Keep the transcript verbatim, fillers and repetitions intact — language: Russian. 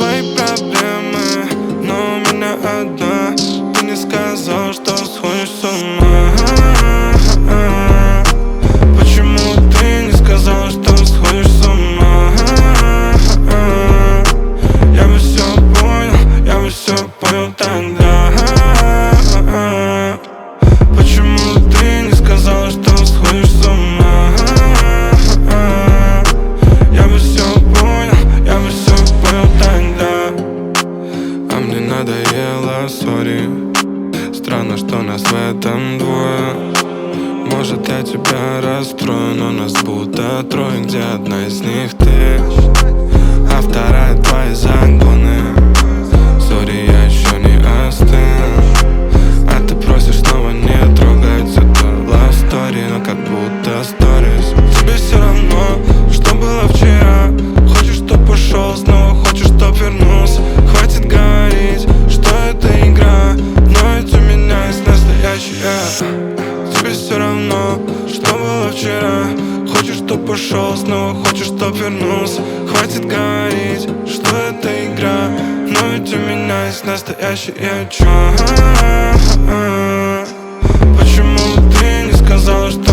свои проблемы, но у меня одна. Ты не сказал, что сходишь с ума. Почему ты не сказал, что сходишь с ума? Я бы все понял, я бы все понял тогда. Почему ты не сказал, что сходишь с ума? Я бы все понял, я бы все понял тогда. А мне надоело, сори. Странно, что нас в этом двое. Может, я тебя расстрою, но нас будто трое, где одна из них ты, а вторая твои загоны. Сори, я еще не остыл, а ты просишь снова не трогать. Это love story, но как будто stories. Тебе все равно, что было вчера. Хочешь, чтоб ушел, снова хочешь, чтоб вернулся. Хватит говорить, что это игра, но ведь у меня есть настоящая. Тебе все равно, что было вчера. Хочешь, чтоб ушел, снова хочешь, чтоб вернулся. Хватит говорить, что это игра, но ведь у меня есть настоящее чувство. Почему ты не сказала, что